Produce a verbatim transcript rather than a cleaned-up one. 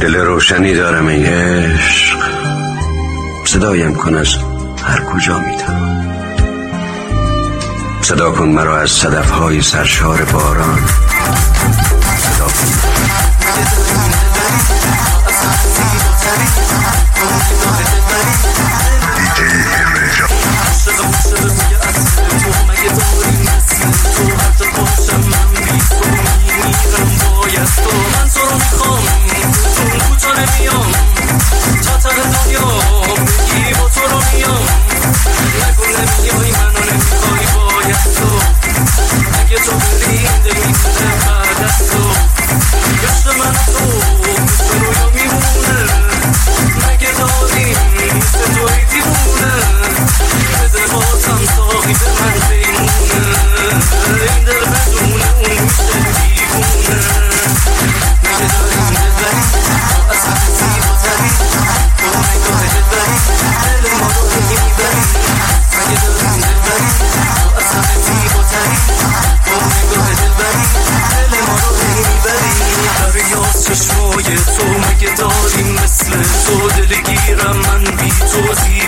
دل روشنی دارم ای عشق، صدایم کن از هر کجا میتوان. صدا کن مرا از صدف‌های سرشار باران. صدا کن چشمای تو مگه داریم مثل تو دلگیرم من بی تو